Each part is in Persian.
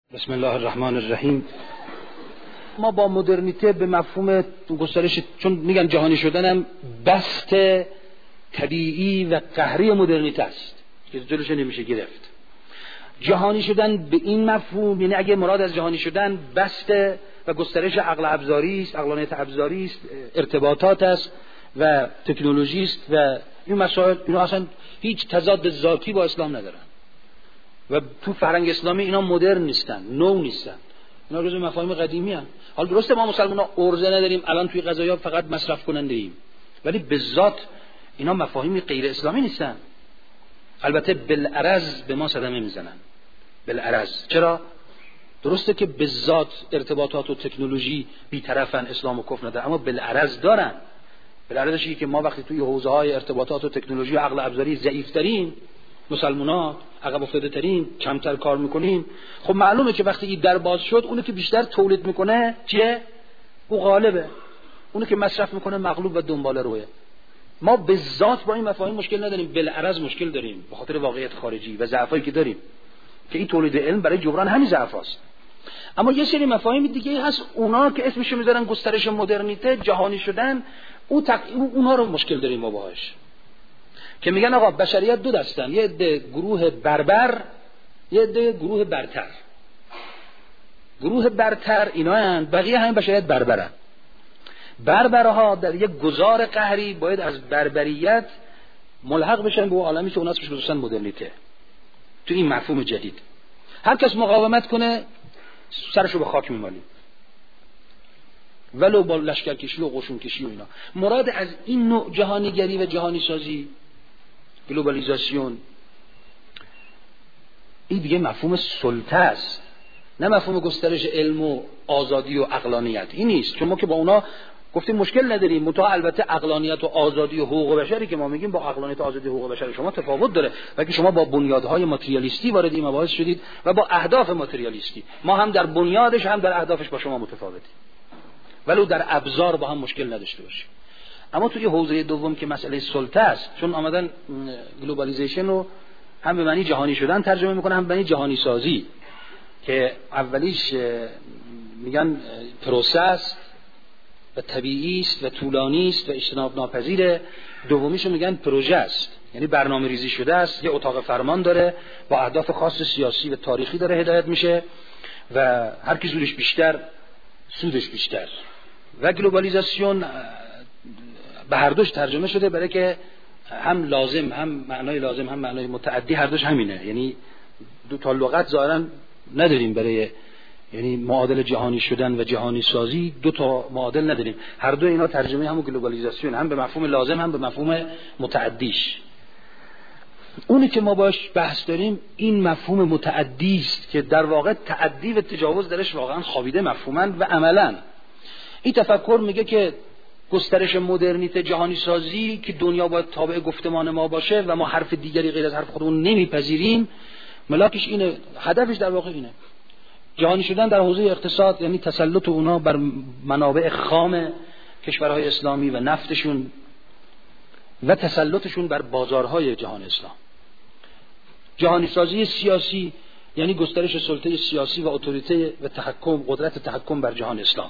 بسم الله الرحمن الرحیم. ما با مدرنیته به مفهوم گسترش، چون میگن جهانی شدنم بست طبیعی و قهری مدرنیته است که جلوش نمیشه گرفت. جهانی شدن به این مفهوم، یعنی اگه مراد از جهانی شدن بست و گسترش عقل ابزاری است، عقلانیت ابزاری است، ارتباطات است و تکنولوژی است و این مسائل، اینا اصلا هیچ تضاد ذاتی با اسلام ندارن و تو فرهنگ اسلامی اینا مدرن نیستن، نو نیستن، اینا جزو مفاهیم قدیمی هستند. حالا درسته ما مسلمان‌ها ارزه نداریم، الان توی غذایا فقط مصرف کننده ایم، ولی به ذات اینا مفاهیم غیر اسلامی نیستن. البته بالعرض به ما صدمه میزنن، بالعرض. چرا؟ درسته که به ذات ارتباطات و تکنولوژی بی‌طرفن، اسلام و کفر ندارن، اما بالعرض دارن. بالعرضش که ما وقتی توی حوزه‌های ارتباطات و تکنولوژی و عقل ابزاری ضعیف‌ترین، مسلمان‌ها عقب افتاده ترین، کمتر کار میکنیم، خب معلومه که وقتی این در باز شد، اونو که بیشتر تولید میکنه چیه؟ او غالبه. اونو که مصرف میکنه مغلوب و دنباله روه. ما به ذات با این مفاهیم مشکل نداریم، بالعرض مشکل داریم به خاطر واقعیت خارجی و ضعفایی که داریم که این تولید علم برای جبران همین ضعفاست. اما یه سری مفاهیم دیگه هست، اونا که اسمشو میذارن گسترش مدرنیته، جهانی شدن، اونها رو مشکل داریم ما باهاش، که میگن آقا بشریت دو دستن، یه عده گروه بربر، یه عده گروه برتر. گروه برتر اینا هستند، بقیه همین بشریت بربرن. بربرها در یک گذار قهری باید از بربریت ملحق بشن به اون عالمی که اونا اسمش گذاشتن مدرنیته. تو این مفهوم جدید هر کس مقاومت کنه سرشو به خاک میمالیم، ولو با لشکرکشی و قشونکشی و اینا. مراد از این نوع جهانیگری و جهانی سازی، گلوبالیزاسیون، این دیگه مفهوم سلطه است، نه مفهوم گسترش علم و آزادی و عقلانیت. این نیست، چون ما که با اونا گفتیم مشکل نداریم، منتها البته عقلانیت و آزادی و حقوق بشری که ما میگیم با عقلانیت و آزادی و حقوق بشر شما تفاوت داره، و که شما با بنیادهای ماتریالیستی وارد این مباحث شدید و با اهداف ماتریالیستی. ما هم در بنیادش هم در اهدافش با شما متفاوتیم، ولو در ابزار با هم مشکل نداشته باشیم. اما توی حوزه دوم که مسئله سلطه است، چون آمدن گلوبالیزیشن رو هم به معنی جهانی شدن ترجمه میکنه، هم به معنی جهانی سازی، که اولیش میگن پروسس و طبیعی است و طولانی است و اجتناب ناپذیره، دومیش میگن پروژه است، یعنی برنامه ریزی شده است، یه اتاق فرمان داره با اهداف خاص سیاسی و تاریخی داره هدایت میشه و هر کی زورش بیشتر سودش بیشتر. و گلوبالیزاسیون به هر دوش ترجمه شده، برای که هم لازم، هم معنای لازم، هم معنای متعدی، هر دوش همینه. یعنی دو تا لغت ظاهرا نداریم برای، یعنی معادل جهانی شدن و جهانی سازی، دو تا معادل نداریم، هر دو اینا ترجمه همون گلوبالیزاسیون، هم به مفهوم لازم هم به مفهوم متعدیش. اونی که ما باش بحث داریم این مفهوم متعدی است که در واقع تعدی و تجاوز درش واقعا خوابیده مفهوماً و عملاً. این تفکر میگه که گسترش مدرنیته، جهانی سازی، که دنیا باید تابع گفتمان ما باشه و ما حرف دیگری غیر از حرف خودمون نمیپذیریم، ملاکش اینه، هدفش در واقع اینه. جهانی شدن در حوزه اقتصاد یعنی تسلط اونا بر منابع خام کشورهای اسلامی و نفتشون و تسلطشون بر بازارهای جهان اسلام. جهانی سازی سیاسی یعنی گسترش سلطه سیاسی و اتوریته و تحکم، قدرت تحکم بر جهان اسلام.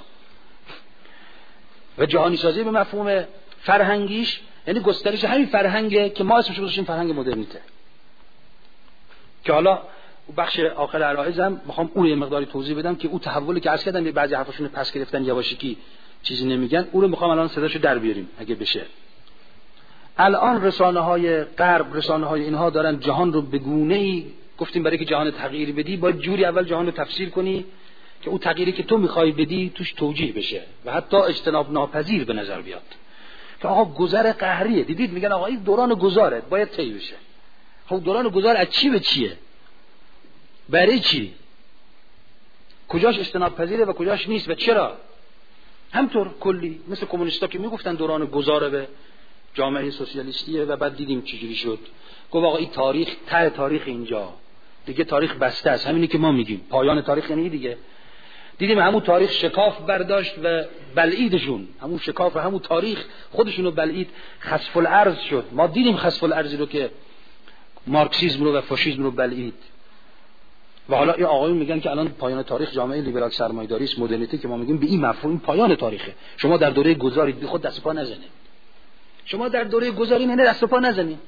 و جهانی سازی به مفهوم فرهنگیش یعنی گسترش همین فرهنگه که ما اسمش گذاشتیم فرهنگ مدرنیته، که حالا بخش آخر عرایزم میخوام اون یه مقداری توضیح بدم که اون تحولی که عرض کردم یه بعضی حرفاشون پس گرفتن، یواشکی چیزی نمیگن، اون رو میخوام الان صداشو در بیاریم اگه بشه. الان رسانه‌های غرب، رسانه‌های اینها دارن جهان رو به گونه‌ای، گفتیم برای که جهان تغییر بدی باید جوری اول جهان رو تفسیر کنی که اون تغییری که تو میخوای بدی توش توجیه بشه و حتی اجتناب ناپذیر به نظر بیاد، که آقا گذر قهریه. دیدید میگن آقا این دوران گذاره باید طی بشه. خب دوران گذار از چی به چیه؟ برای چی؟ کجاش اجتناب پذیره و کجاش نیست و چرا؟ همطور کلی مثل کمونیستا که میگفتن دوران گذاره به جامعه سوسیالیستیه و بعد دیدیم چجوری شد. گفت آقا این تاریخ، ته تاریخ اینجا دیگه، تاریخ بسته است. همینی که ما میگیم پایان تاریخ یعنی دیگه. دیدیم همون تاریخ شکاف برداشت و بلعیدشون، همون شکاف و همون تاریخ خودشونو بلعید، خسف الارض شد. ما دیدیم خسف الارضی رو که مارکسیسم رو و فاشیسم رو بلعید و حالا این آقایون میگن که الان پایان تاریخ جامعه لیبرال سرمایه‌داری است، مدرنیته که ما میگیم به این مفهوم پایان تاریخه. شما در دوره گذارید، بی خود دست و پا نزنید. شما در دوره گذاری نه دست و پا نزنید.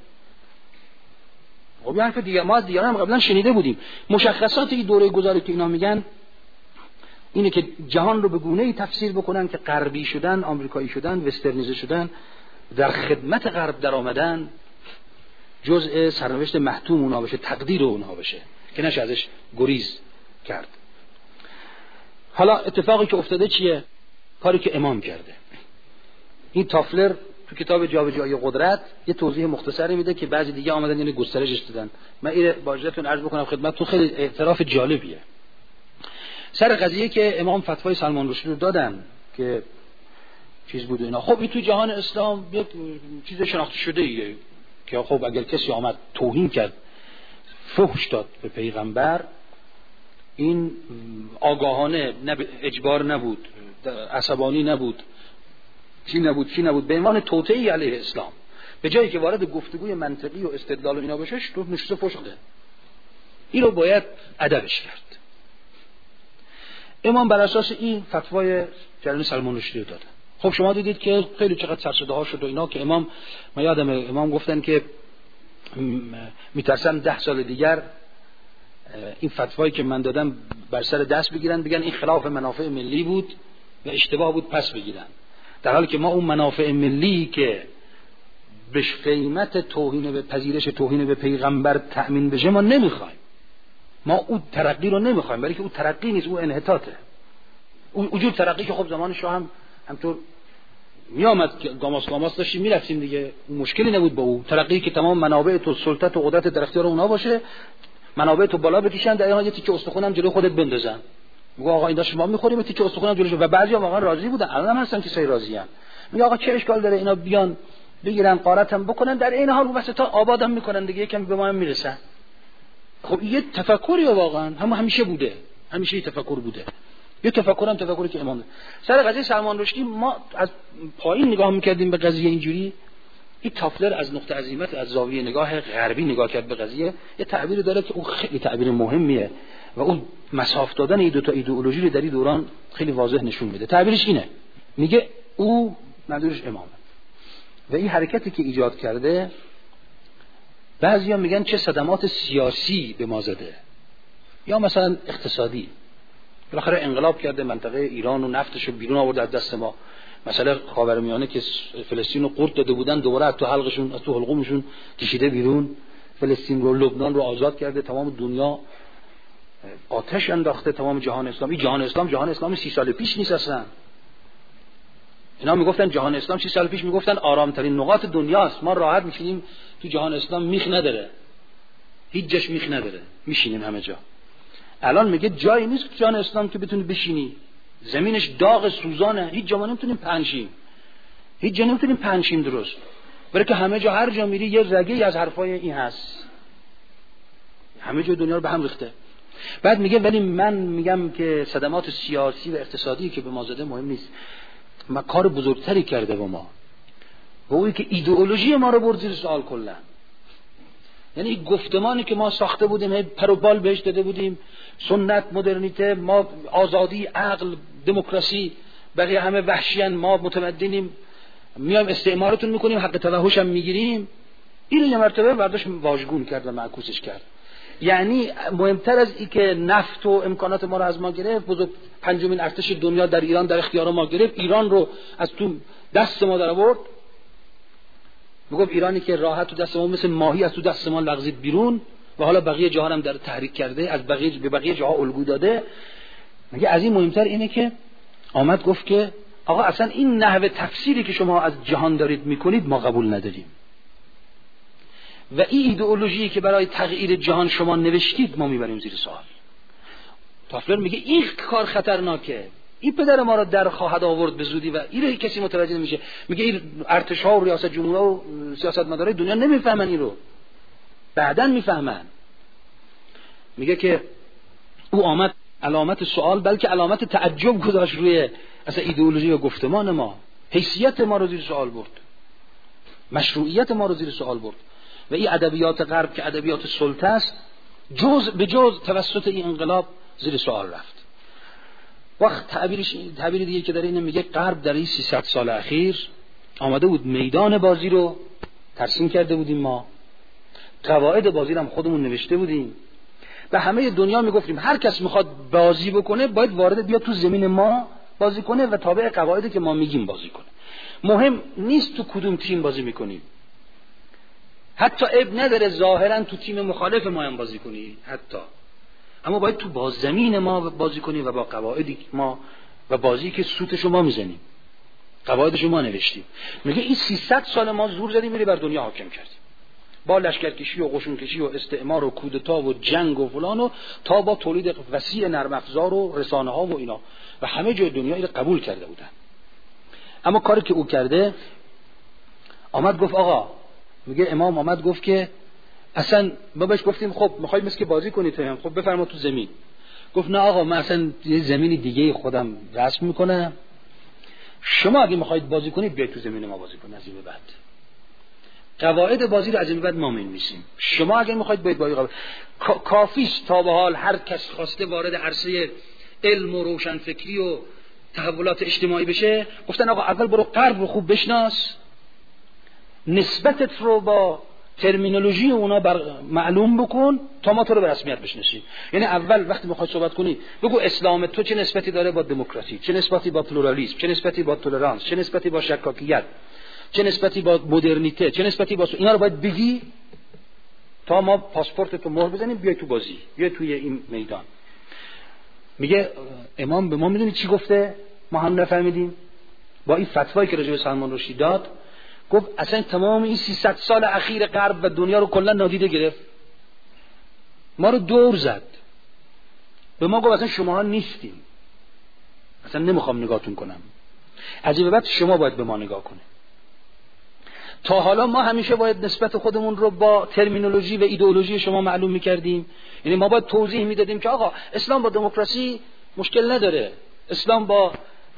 خب یه حرف دیگه ما از دیگران هم قبلا شنیده بودیم. مشخصات این دوره گذاری که اینا میگن اینه که جهان رو به گونه‌ای تفسیر بکنن که غربی شدن، آمریکایی شدن، وسترنیزه شدن، در خدمت غرب در آمدن، جزء سرنوشت محتوم اونها بشه، تقدیر اونها بشه که نشه ازش گریز کرد. حالا اتفاقی که افتاده چیه؟ کاری که امام کرده. این تافلر تو کتاب جابجایی قدرت یه توضیح مختصری میده که بعضی دیگه آمدن یعنی گسترشش دادن. من این با اجازهتون عرض بکنم خدمتتون، خیلی اعتراف جالبیه. سر قضیه که امام فتوای سلمان رشدی رو دادن که چیز بود اینا، خب این تو جهان اسلام یک چیز شناخته شده ایه که خب اگر کسی آمد توهین کرد، فحش داد به پیغمبر، این آگاهانه، نه اجبار نبود، عصبانی نبود، چی نبود، به عنوان توطئه‌ای علیه اسلام، به جایی که وارد گفتگوی منطقی و استدلال و اینا بشه تو نشسته فحش داده. این رو باید ادبش کرد. امام بر اساس این فتوای جلال سلمان رشدی رو دادن. خب شما دیدید که خیلی چقدر سرشده ها شد و اینا که امام، من یادم امام گفتن که میترسم 10 سال دیگر این فتوایی که من دادم بر سر دست بگیرن، بگن این خلاف منافع ملی بود و اشتباه بود پس بگیرن، در حالی که ما اون منافع ملی که به قیمت توهین به پذیرش توهین به پیغمبر تأمین بشه ما نمیخوایم. ما اون ترقی رو نمیخوایم، برای که اون ترقی نیست، اون انحطاطه. اون وجود ترقی که خب زمان شاه هم همطور میامد که گاماس داشتیم میرفتیم دیگه، اون مشکلی نبود با اون ترقی که تمام منابع تو سلطت و قدرت در اختیار اونها باشه، منابع تو بالا بکشن، در این یه تیکه استخونم جلوی خودت بندازن، میگه آقا این داشت ما میخوریم تیکه استخونم جلوش، و بعضیا واقعا راضی بودن، الان هم هستن کسایی راضیان، میگه آقا چه اشکال داره اینا بیان بگیرن قارتم بکنن، در این حال وسطا آبادم میکنن دیگه، یکم به ما هم میرسن. خب یه تفکری واقعا همیشه بوده، همیشه یه تفکر بوده، یه تفکرم تفکری که امام سر قضیه سلمان رشدی ما از پایین نگاه میکردیم به قضیه اینجوری. این تافلر از نقطه عظیمت، از زاویه نگاه غربی نگاه کرد به قضیه، یه تعبیری داره که اون خیلی تعبیر مهمیه و اون مساف دادن این دو تا ایدئولوژی رو در این دوران خیلی واضح نشون میده. تعبیرش اینه، میگه او منظورش امامه و این حرکتی که ایجاد کرده بعضیا میگن چه صدمات سیاسی به ما زده یا مثلا اقتصادی. بالاخره انقلاب کرده، منطقه ایران و نفتش رو بیرون آورد از دست ما. مثلا خاورمیانه که فلسطین رو قورت داده بودن دوباره از تو حلقشون، از تو حلقومشون کشیده بیرون. فلسطین رو، لبنان رو آزاد کرده، تمام دنیا آتش انداخته، تمام جهان اسلامی. جهان اسلامی 30 سال پیش نیست اصلا. اینا میگفتن جهان اسلام 30 سال پیش میگفتن آرامترین نقاط دنیاست، ما راحت میشینیم تو جهان اسلام، میخ نداره، هیچ جاش میخ نداره، میشینیم همه جا. الان میگه جایی نیست که جهان اسلام که بتونی بشینی، زمینش داغ سوزانه، هیچ جا ما نمیتونیم پنشیم، هیچ جا نمیتونیم پنشیم درست، برای که همه جا هر جا میری یه رگه‌ای از حرفای این هست، همه جا دنیا رو به هم ریخته. بعد میگه ولی من میگم که صدمات سیاسی و اقتصادی که به ما زده مهم نیست، ما کار بزرگتری کرده با ما، و اونی که ایدئولوژی ما رو برد زیر سوال کلا. یعنی گفتمانی که ما ساخته بودیم، پر و بال بهش داده بودیم، سنت، مدرنیته، ما آزادی، عقل، دموکراسی، بقیه همه وحشیان، ما متمدنیم، میایم استعمارتون میکنیم، حق توحش هم میگیریم. اینو یه مرتبه برداشت واژگون کرد و معکوسش کرد. یعنی مهمتر از این که نفت و امکانات ما رو از ما گرفت، بزرگ پنجمین ارتش دنیا در ایران در اختیار ما گرفت، ایران رو از تو دست ما در آورد، میگفت ایرانی که راحت تو دست ما مثل ماهی از تو دست ما لغزید بیرون و حالا بقیه جهان هم در تحریک کرده، از بقیه به بقیه جاها الگو داده. میگه از این مهمتر اینه که آمد گفت که آقا اصلا این نحوه تفسیری که شما از جهان دارید میکنید ما قبول نداریم، و این ایدئولوژی که برای تغییر جهان شما نوشتید ما میبریم زیر سوال. تافلر میگه این کار خطرناکه، این پدر ما رو در خواهد آورد به زودی و این رو کسی متوجه نمیشه. میگه این ارتش‌ها و ریاست جمهورها و سیاستمدارای دنیا نمیفهمن این رو، بعداً میفهمن. میگه که او آمد علامت سوال بلکه علامت تعجب گذاشت روی اصلا ایدئولوژی و گفتمان ما، حیثیت ما رو زیر سوال برد، مشروعیت ما رو زیر سوال برد. و این ادبیات غرب که ادبیات سلطه است به جز توسط این انقلاب زیر سوال رفت. وقت تعبیر دیگه که داره اینه، میگه غرب در این 300 سال اخیر آمده بود میدان بازی رو ترسیم کرده بودیم، ما قواعد بازی رو هم خودمون نوشته بودیم، به همه دنیا میگفتیم هر کس میخواد بازی بکنه باید وارد بیاد تو زمین ما بازی کنه و تابع قواعدی که ما میگیم بازی کنه. مهم نیست تو کدوم تیم بازی میکنیم، حتی اب نداره ظاهرا تو تیم مخالف ما هم بازی کنی حتی، اما باید تو باز زمین ما بازی کنی و با قواعدی ما و بازی که سوتشو ما میزنیم، قواعدشو ما نوشتیم. میگه این 300 سال ما زور زدیم میری بر دنیا حاکم کردیم با لشکرکشی و قشونکشی و استعمار و کودتا و جنگ و فلان و تا با تولید وسیع نرم افزار و رسانه ها و اینا و همه جای دنیا اینو قبول کرده بودن. اما کاری که او کرده، آمد گفت آقا، میگه امام آمد گفت که اصلا ما بهش گفتیم خب میخواید مثل که بازی کنید هم، خب بفرما تو زمین. گفت نه آقا، من اصلا یه زمین دیگه خودم رسم میکنم، شما اگه میخواید بازی کنید بیاید تو زمین ما بازی کنید. از این به بعد قواعد بازی رو از این به بعد ما می‌نویسیم، شما اگه میخواید بیاید بازی کنید. کافیست تا به حال هر کس خواسته وارد عرصه علم و روشنفکری و تحولات اجتماعی بشه، گفتن آقا اول برو غرب رو خوب بشناس، نسبتت رو با ترمینولوژی اونا معلوم بکن تا ما تو رو به رسمیت بشناسیم. یعنی اول وقتی میخوای صحبت کنی بگو اسلام تو چه نسبتی داره با دموکراسی، چه نسبتی با پلورالیسم، چه نسبتی با تولرانس، چه نسبتی با شکاکیت، چه نسبتی با مدرنیته، چه نسبتی با اینا رو باید بگی تا ما پاسپورت تو مهر بزنیم بیای تو بازی، بیای توی این میدان. میگه امام به ما میدونی چی گفته؟ ما هم نفهمیدیم. با این فتوایی که راجع به سلمان رشدی داد، گفت اصلا تمام این 300 سال اخیر غرب و دنیا رو کلا نادیده گرفت، ما رو دور زد، به ما گفت اصلا شماها نیستیم، اصلا نمیخوام نگاهتون کنم، از این به بعد شما باید به ما نگاه کنه. تا حالا ما همیشه باید نسبت خودمون رو با ترمینولوژی و ایدئولوژی شما معلوم میکردیم، یعنی ما باید توضیح میدادیم که آقا اسلام با دموکراسی مشکل نداره، اسلام با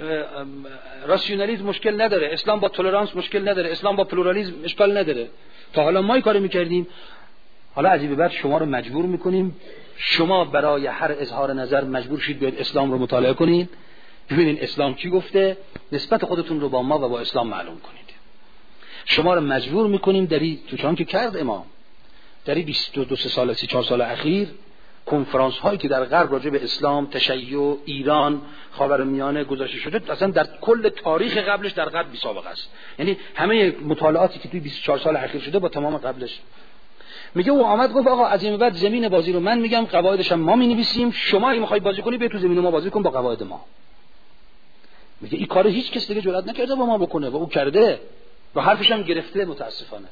راسیونالیسم مشکل نداره، اسلام با تولرانس مشکل نداره، اسلام با پلورالیسم اشکال نداره. تا حالا ما این کارو میکردیم، حالا از این به بعد شما رو مجبور میکنیم، شما برای هر اظهار نظر مجبور شید بیاید اسلام رو مطالعه کنید، ببینید اسلام چی گفته، نسبت خودتون رو با ما و با اسلام معلوم کنید. شما رو مجبور میکنیم تو چون که کرد امام در 22 سال 34 سال اخیر کنفرانس هایی که در غرب راجع به اسلام، تشیع، ایران، خاورمیانه گذاشته شده، اصلا در کل تاریخ قبلش در غرب بی سابقه است. یعنی همه مطالعاتی که توی 24 سال اخیر شده با تمام قبلش. میگه او آمد گفت آقا از این بعد زمین بازی رو من میگم، قواعدش هم ما مینویسیم، شما اگه میخوای بازی کنی بیا تو زمین ما بازی کن با قواعد ما. میگه این کارو هیچ کس دیگه جرئت نکرده با ما بکنه و او کرده و حرفش هم گرفته متاسفانه.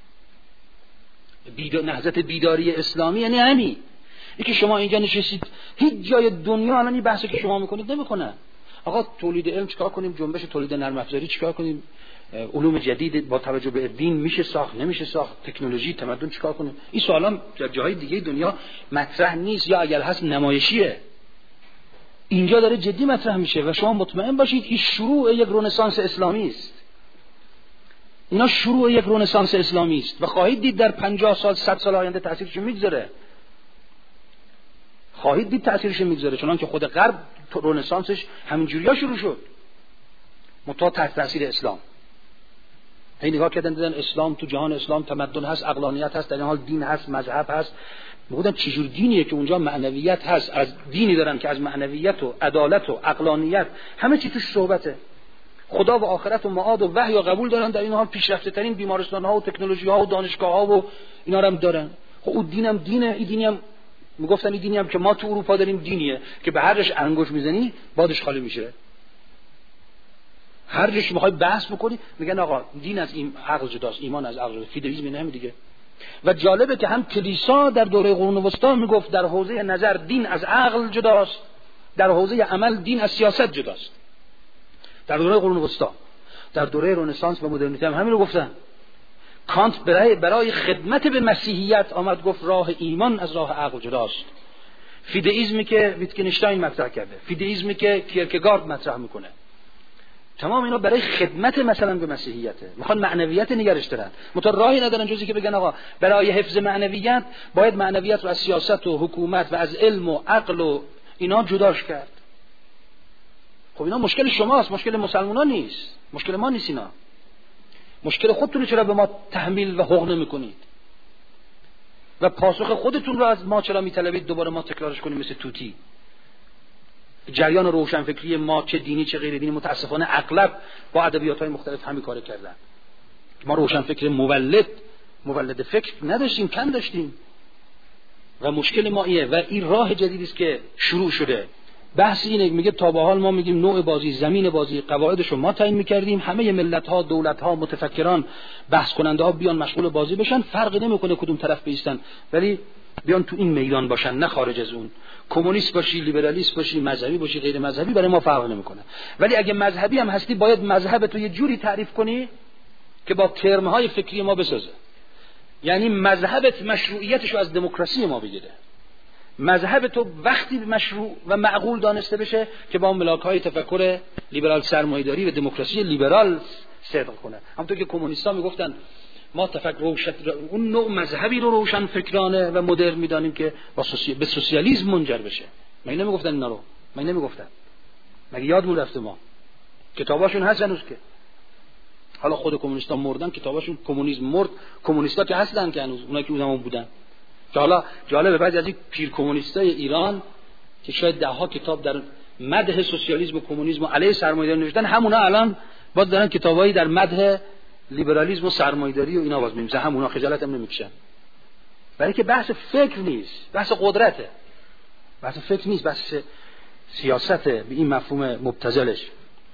نهضت بیداری اسلامی یعنی همین، اینکه شما اینجا نشستید هیچ جای دنیا الان این بحثی که شما میکنید نمیکنه. آقا تولید علم چیکار کنیم، جنبش تولید نرم افزاری چیکار کنیم، علوم جدید با توجه به دین میشه ساخت نمیشه ساخت، تکنولوژی تمدن چیکار کنیم، این سوالا در جاهای دیگه دنیا مطرح نیست یا اگر هست نمایشیه. اینجا داره جدی مطرح میشه و شما مطمئن باشید این شروع یک رنسانس اسلامی است. اینا شروع یک رنسانس اسلامی است و خواهید دید در 50 سال 100 سال آینده تاثیرش میگذاره. خواهید دید تاثیرش میگذاره، چون که خود غرب رنسانسش همینجوری‌ها شروع شد متا تحت تاثیر اسلام. هی نگاه کردن دیدن اسلام تو جهان اسلام تمدن هست، عقلانیت هست، در این حال دین هست، مذهب هست. میگفتن چجور دینیه که اونجا معنویت هست، از دینی دارن که از معنویت و عدالت و عقلانیت همه چی توش صحبته، خدا و آخرت و معاد و وحی و قبول دارن، در این حال پیشرفته ترین بیمارستان ها و تکنولوژی ها و دانشگاه ها و اینا رو هم دارن. خب اون دینم دینه، این دینی هم میگفتن این دینی هم که ما تو اروپا داریم دینیه که به هر جاش انگوش میزنی بادش خالی میشه، هر جاش میخوای بحث بکنی میگن آقا دین از این عقل جداست، ایمان از عقل، فیدئیسم اینه دیگه. و جالبه که هم کلیسا در دوره قرون وسطا میگفت در حوزه نظر دین از عقل جداست، در حوزه عمل دین از سیاست جداست. در دوره قرون وسطا، در دوره رنسانس و مدرنیته هم همین رو گفتن. کانت برای خدمت به مسیحیت آمد گفت راه ایمان از راه عقل جداست. فیدئیسمی که ویتگنشتاین مطرح کرده، فیدئیسمی که کیرکگارد مطرح میکنه، تمام اینا برای خدمت مثلا به مسیحیته، میخوان معنویت نگرش دارن، متأ راهی ندارن جزی که بگن آقا برای حفظ معنویت باید معنویت رو از سیاست و حکومت و از علم و عقل و اینا جداش کرد. خب اینا مشکل شماست، مشکل مسلمانان نیست، مشکل ما نیست. اینا مشکل خودتون، چرا به ما تحمیل و حقوق نمی‌کنید و پاسخ خودتون رو از ما چرا میطلبید دوباره ما تکرارش کنیم مثل توتی؟ جریان روشنفکری ما چه دینی چه غیر دینی متاسفانه اغلب با ادبیات‌های مختلف همین کارو کردن. ما روشنفکر مولد فکر نداشتیم، کم داشتیم و مشکل ما ایه و این راه جدیدی است که شروع شده. بحث اینه، میگه تا به حال ما میگیم نوع بازی، زمین بازی، قواعدشو ما تعیین میکردیم، همه ملت‌ها، دولت‌ها، متفکران، بحث کننده‌ها بیان مشغول بازی بشن، فرقی نمیکنه کدوم طرف بیستن، ولی بیان تو این میدان باشن نه خارج از اون. کمونیست باشی، لیبرالیست باشی، مذهبی باشی، غیر مذهبی، برای ما فرق نمیکنه. ولی اگه مذهبی هم هستی باید مذهب تو یه جوری تعریف کنی که با ترم‌های فکری ما بسازه. یعنی مذهبت مشروعیتشو از دموکراسی ما بگیره. مذهب تو وقتی مشروع و معقول دانسته بشه که با ملاک‌های تفکر لیبرال سرمایه‌داری و دموکراسی لیبرال صدق کنه. همونطور که کمونیست‌ها میگفتن ما اون نوع مذهبی رو روشن فکرانه و مدرن میدانیم که با به سوسیالیسم منجر بشه. مگه نمیگفتن اینا رو؟ مگه نمیگفتن؟ مگه یادمون رفته ما؟ کتاباشون هست هنوز که حالا خود کمونیست‌ها مردن، کتاباشون کمونیسم مرد، کمونیست‌ها که هستن که هنوز اونایی که اون زمان بودن. که حالا جالبه بعضی از این پیر کمونیستای ایران که شاید ده ها کتاب در مدح سوسیالیسم و کمونیسم و علیه سرمایه‌داری نوشتن، همونا الان باز دارن کتابایی در مدح لیبرالیسم و سرمایه‌داری و اینا باز می‌نویسن، همونا خجالت هم نمی‌کشن. برای که بحث فکر نیست، بحث قدرته. بحث فکر نیست، بحث سیاسته به این مفهوم مبتذلش.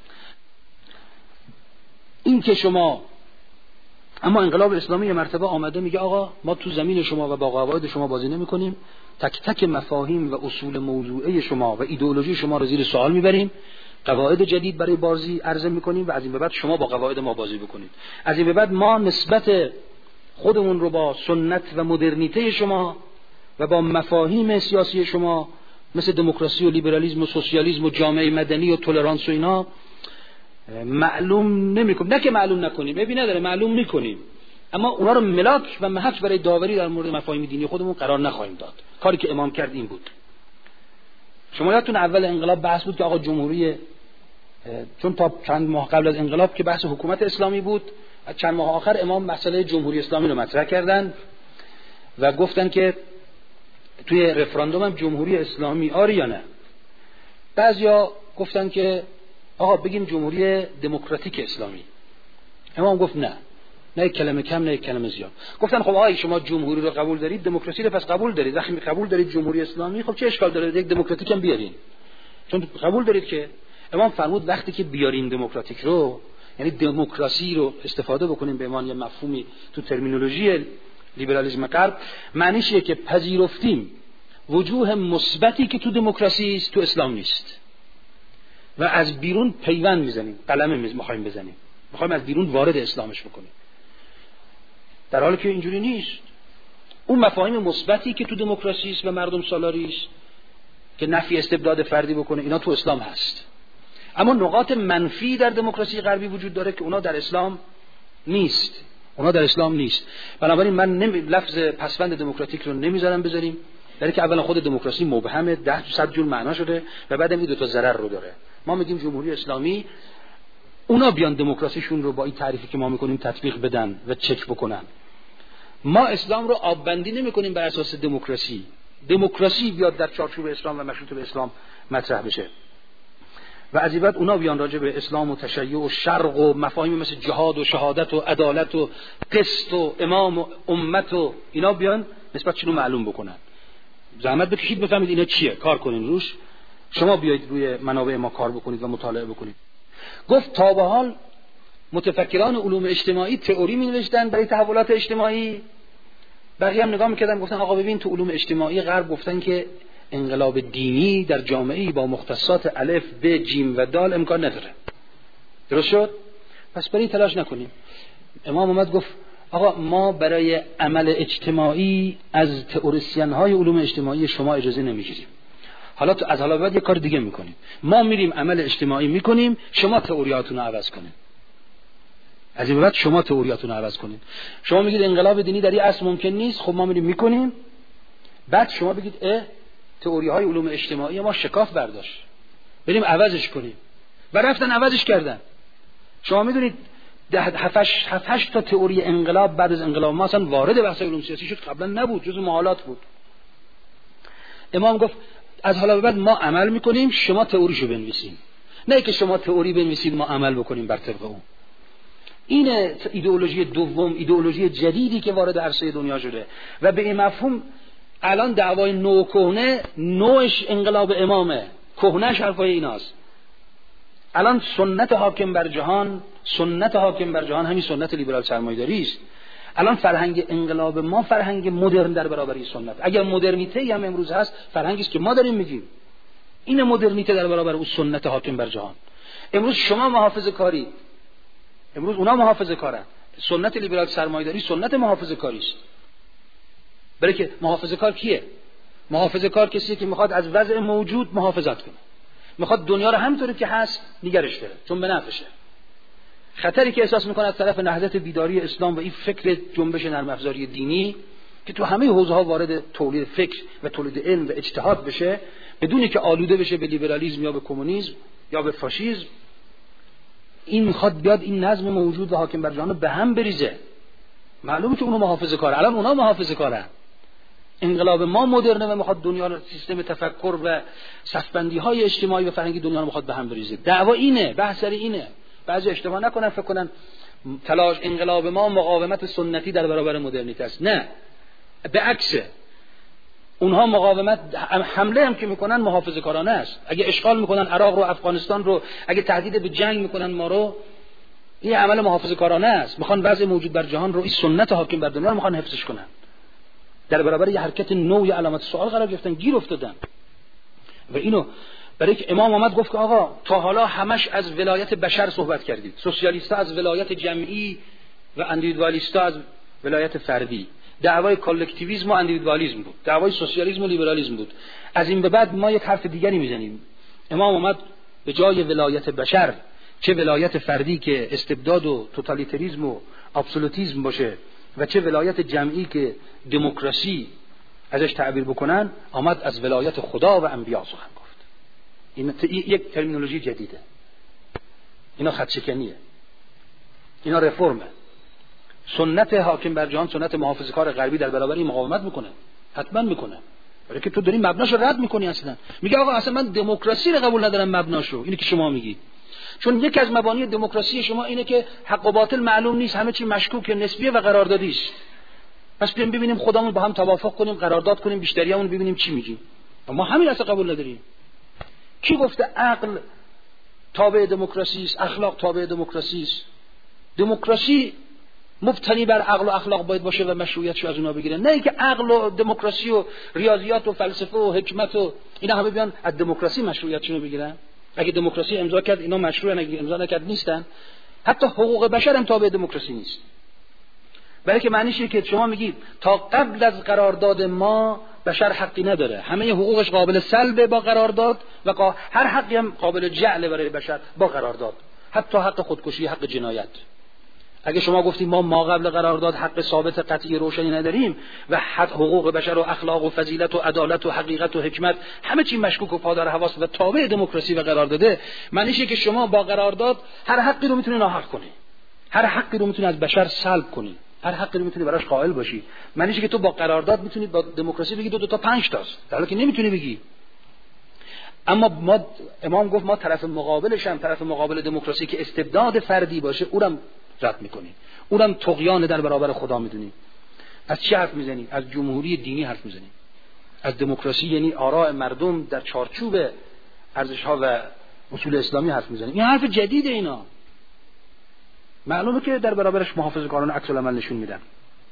این که شما اما انقلاب اسلامی یه مرتبه آمده میگه آقا ما تو زمین شما و با قواعد شما بازی نمی‌کنیم، تک تک مفاهیم و اصول موضوعی شما و ایدئولوژی شما رو زیر سوال میبریم، قواعد جدید برای بازی عرضه می‌کنیم و از این به بعد شما با قواعد ما بازی بکنید. از این به بعد ما نسبت خودمون رو با سنت و مدرنیته شما و با مفاهیم سیاسی شما مثل دموکراسی و لیبرالیسم و سوسیالیسم و جامعه مدنی و تولرانس و اینا معلوم نمی‌کنیم. نه که معلوم نکنیم، ببین نداره، معلوم می‌کنیم، اما اونا رو ملاک و محک برای داوری در مورد مفاهیم دینی خودمون قرار نخواهیم داد. کاری که امام کرد این بود. شما یادتون اول انقلاب بحث بود که آقا جمهوری، چون تا چند ماه قبل از انقلاب که بحث حکومت اسلامی بود، چند ماه آخر امام مسئله جمهوری اسلامی رو مطرح کردن و گفتن که توی رفراندوم هم جمهوری اسلامی آری یا نه. بعضیا گفتن که آقا بگیم جمهوری دموکراتیک اسلامی. امام گفت نه یک کلمه کم، نه یک کلمه زیاد. گفتن خب آقا شما جمهوری رو قبول دارید، دموکراسی رو پس قبول دارید، وقتی قبول دارید جمهوری اسلامی، خب چه اشکال داره یک دموکراتیک هم بیارین، چون قبول دارید که. امام فرمود وقتی که بیارین دموکراتیک رو، یعنی دموکراسی رو استفاده بکنیم به عنوان یه مفهومی تو ترمینولوژی لیبرالیسم غرب، معنیش اینه که پذیرفتیم وجوه مثبتی که تو دموکراسی است تو اسلام نیست و از بیرون پیوند میزنیم، قلمه میخوایم بزنیم، میخوایم از بیرون وارد اسلامش بکنیم، در حالی که اینجوری نیست. اون مفاهیم مثبتی که تو دموکراسی است و مردم سالاری است که نفی استبداد فردی بکنه، اینا تو اسلام هست. اما نقاط منفی در دموکراسی غربی وجود داره که اونا در اسلام نیست. بنابراین من لفظ پسوند دموکراتیک رو نمیذارم بذاریم، در که اولا خود دموکراسی مبهمه، 100 جور معنا شده و بعدم این دو تا ضرر رو داره. ما میگیم جمهوری اسلامی، اونا بیان دموکراسیشون رو با این تعریفی که ما میکنیم تطبیق بدن و چک بکنن. ما اسلام رو آببندی نمیکنیم بر اساس دموکراسی بیاد در چارچوب اسلام و مشروط به اسلام مطرح بشه و از این بعد اونا بیان راجع به اسلام و تشیع و شرق و مفاهیم مثل جهاد و شهادت و عدالت و قسط و امام و امت و اینا بیان نسبتشون رو معلوم بکنن. زحمت بکشید بفهمید اینا چیه، کار کنین روش. شما بیایید روی منابع ما کار بکنید و مطالعه بکنید. گفت تا به حال متفکران علوم اجتماعی تئوری می‌نوشتن برای تحولات اجتماعی، بقیه هم نگاه می‌کردن گفتن آقا ببین تو علوم اجتماعی غرب گفتن که انقلاب دینی در جامعه‌ای با مختصات الف ب جیم و دال امکان نداره. درست شد؟ پس برای تلاش نکنیم. امام اومد گفت آقا ما برای عمل اجتماعی از تئوریسین های علوم اجتماعی شما اجازه نمیگیریم. حالا تو از حالا بعد یه کار دیگه میکنیم، ما میریم عمل اجتماعی میکنیم، شما تئوریاتون رو عوض کنید. از این بعد شما تئوریاتون رو عوض کنید. شما میگید انقلاب دینی در این عصر ممکن نیست، خب ما میریم میکنیم. بعد شما بگید تئوری های علوم اجتماعی ما شکاف برداشت، بریم عوضش کنیم. و رفتن عوضش کردن. شما میدونید 7-8 تا تئوری انقلاب بعد از انقلاب ما اصلا وارد بحث علوم سیاسی شد، قبلا نبود، جزو محالات بود. امام گفت از حالا به بعد ما عمل میکنیم، شما تئوریشو بنویسین، نه که شما تئوری بنویسید ما عمل بکنیم بر طبق اون. این ایدئولوژی دوم، ایدئولوژی جدیدی که وارد عرصه دنیا شده و به این مفهوم الان دعوای نو کهنه، نوش انقلاب امامه، کهنه‌ش حرفای ایناست. الان سنت حاکم بر جهان، سنت حاکم بر جهان همین سنت لیبرال سرمایه‌داری است. الان فرهنگ انقلاب ما فرهنگ مدرن در برابر این سنت. اگر مدرنیته هم امروز هست، فرهنگی است که ما داریم میگیم. این مدرنیته در برابر اون سنت حاکم بر جهان. امروز شما محافظه‌کاری، امروز اونا محافظه‌کارن. سنت لیبرال سرمایه‌داری سنت محافظه‌کاری است. برای که محافظه‌کار کیه؟ محافظه‌کار کسیه که میخواد از وضع موجود محافظت کنه، میخواد دنیا رو همینطوری که هست نگرش داره چون به نفعشه. خطری که احساس میکنه از طرف نهضت بیداری اسلام و این فکر جنبش نرم افزاری دینی که تو همه حوزه‌ها وارد تولید فکر و تولید علم و اجتهاد بشه، بدونی که آلوده بشه به لیبرالیسم یا به کمونیسم یا به فاشیسم، این میخواد بیاد این نظم موجود و حاکم بر جهان رو به هم بریزه. معلومه که اونها محافظه‌کاره. الان اونها محافظه‌کارن. انقلاب ما مدرنه و میخواد دنیا رو، سیستم تفکر و صفبندی‌های اجتماعی و فرهنگی دنیا رو میخواد به هم بریزه. دعوا اینه، بحث سر اینه. بعضی اشتباه نکنن فکر کنن تلاش انقلاب ما مقاومت سنتی در برابر مدرنیته است. نه، به عکسه. اونها مقاومت حمله هم که میکنن محافظه‌کارانه است. اگه اشغال میکنن عراق رو، افغانستان رو، اگه تهدید به جنگ میکنن ما رو، این عمل محافظه‌کارانه است. میخوان وضع موجود بر جهان رو، این سنت حاکم بر دنیا رو میخوان حفظش کنن. در برابر یه حرکت نو یا علامت سوال قرار گرفتن، گیر افتادن. و اینو برای که امام آمد گفت که آقا تا حالا همش از ولایت بشر صحبت کردید، سوسیالیست‌ها از ولایت جمعی و اندیویدوالیست‌ها از ولایت فردی. دعوای کالکتیویسم و اندیویدوالیسم بود، دعوای سوسیالیسم و لیبرالیسم بود. از این به بعد ما یک حرف دیگری میزنیم. امام آمد به جای ولایت بشر، چه ولایت فردی که استبداد و توتالیتاریسم و ابسولوتیسم باشه و چه ولایت جمعی که دموکراسی ازش تعبیر بکنن، آمد از ولایت خدا و انبیا سخن گفت. این یک ترمینولوژی جدیده. اینا خدشکنیه، اینا رفرمه. سنت حاکم بر جهان، سنت محافظه‌کار غربی در برابر این مقاومت میکنه، حتما میکنه. برای که تو داری مبناشو رد میکنی. اصلا میگه آقا اصلا من دموکراسی رو قبول ندارم مبناشو. اینی که شما میگی، چون یکی از مبانی دموکراسی شما اینه که حق و باطل معلوم نیست، همه چی مشکوک، نسبیه و قراردادی است. پس بیایم ببینیم خودمون با هم توافق کنیم، قرارداد کنیم، بیشتریامون ببینیم چی میگیم. ما همین اصلا قبول نداریم. کی گفته عقل تابع دموکراسی است، اخلاق تابع دموکراسی است؟ دموکراسی مبتنی بر عقل و اخلاق باید باشه و مشروعیتشو از اونها بگیره، نه اینکه عقل و دموکراسی و ریاضیات و فلسفه و حکمت و اینا همه بیان از دموکراسی مشروعیتشو بگیرن. اگه دموکراسی امضا کرد اینا مشروعن، اگه امضا نکرد نیستن. حتی حقوق بشر هم تابع دموکراسی نیست. برای که معنیش اینه که شما میگید تا قبل از قرارداد ما بشر حقی نداره، همه حقوقش قابل سلب با قرارداد و هر حقی هم قابل جعل برای بشر با قرارداد، حتی حق خودکشی، حق جنایت. اگه شما گفتید ما قبل قرارداد حق ثابت قطعی روشنی نداریم و حقوق بشر و اخلاق و فضیلت و عدالت و حقیقت و حکمت همه چی مشکوک و پادر حواس و تابع دموکراسی و قرارداده، معنیشه که شما با قرارداد هر حقی رو میتونید ناحق کنی، هر حقی رو میتونید از بشر سلب کنی، هر حقی رو میتونی براش قائل باشی. معنیشه که تو با قرارداد میتونی با دموکراسی بگی 2 تا 5 تاست، در حالی که نمیتونی بگی. اما امام گفت ما طرف مقابلش هم، طرف مقابل دموکراسی که استبداد فردی باشه، اونم رد میکنی، اونم طغیان در برابر خدا میدونی. از چی حرف میزنی؟ از جمهوری دینی حرف میزنی. از دموکراسی یعنی آراء مردم در چارچوب ارزش‌ها و اصول اسلامی حرف میزنی. این حرف جدیده. اینا معلومه که در برابرش محافظه‌کاران عکس العمل نشون میدن.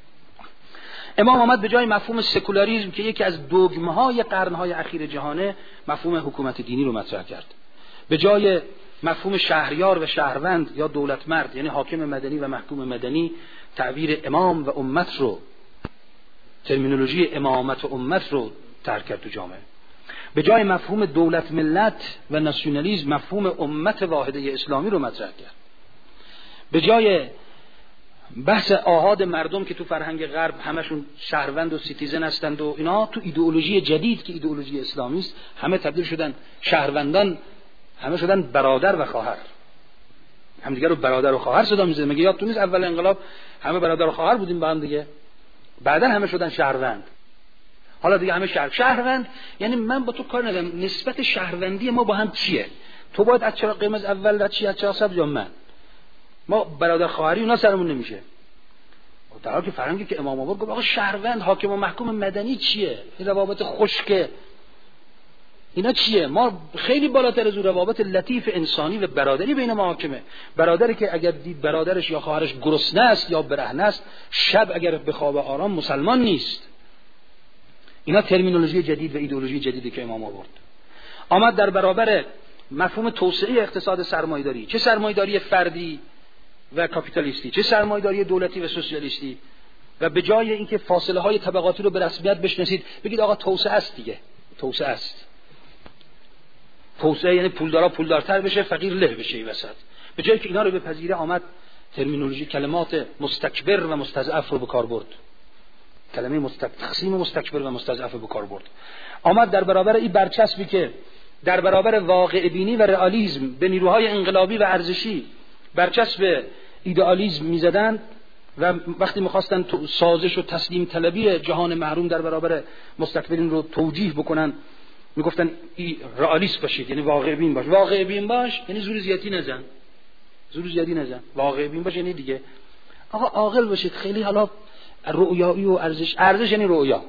امام آمد به جای مفهوم سکولاریسم که یکی از دوگمه‌های قرن‌های اخیر جهانه، مفهوم حکومت دینی رو مطرح کرد. به جای مفهوم شهریار و شهروند یا دولتمرد یعنی حاکم مدنی و محکوم مدنی، تعبیر امام و امت رو، ترمینولوژی امامت و امت رو ترک کرد تو جامعه. به جای مفهوم دولت ملت و ناسیونالیسم مفهوم امت واحده اسلامی رو مطرح کرد. به جای بحث آحاد مردم که تو فرهنگ غرب همشون شهروند و سیتیزن هستند و اینا، تو ایدئولوژی جدید که ایدئولوژی اسلامی است همه تبدیل شدن شهروندان، همه شدن برادر و خواهر، همدیگه رو برادر و خواهر صدا می‌زدن. مگه یادتون نیست اول انقلاب همه برادر و خواهر بودیم با هم دیگه؟ بعدن همه شدن شهروند. حالا دیگه همه شهروند. یعنی من با تو کار ندارم، نسبت شهروندی ما با هم چیه؟ تو باید از چرا قرمز اول و چی از چرا سبز یا من؟ ما برادر خواهری اونا سرمون نمیشه. در حالی که فرهنگی که امام آورد گفت آقا شهروند حاکم و محکوم مدنی چیه؟ این روابط خشک اینا چیه؟ ما خیلی بالاتر از روابط لطیف انسانی و برادری بین ما حاکمه. برادری که اگر دید برادرش یا خواهرش گرسنه است یا برهنه است، شب اگر به خواب آرام مسلمان نیست. اینا ترمینولوژی جدید و ایدئولوژی جدیدی که امام آورد. آمد در برابر مفهوم توسعه اقتصاد سرمایه‌داری، چه سرمایه‌داری فردی و کاپیتالیستی، چه سرمایه‌داری دولتی و سوسیالیستی، و به جای اینکه فاصله‌های طبقاتی رو به رسمیت بشناسید بگید آقا توسعه است دیگه، توسعه است. توسعه یعنی پولدارا پولدارتر بشه، فقیر له بشه این وسط. به جای که اینا رو بپذیره آمد ترمینولوژی کلمات مستکبر و مستضعف رو به کار برد. کلمه تقسیم مستکبر و مستضعف به کار برد. آمد در برابر این برچسبی که در برابر واقع بینی و رئالیسم به نیروهای انقلابی و ارزشی برچسب ایدئالیسم میزدند و وقتی میخواستن سازش و تسلیم طلبی جهان محروم در برابر مستکبرین رو توجیه بکنن، میگفتن رئالیست باشید، یعنی واقع بین باش. واقع بین باش یعنی زور زیادی نزن، زور زیادی نزن. واقع بین باش یعنی دیگه آقا عاقل باشید. خیلی حالا رؤیایی و ارزش یعنی رؤیا.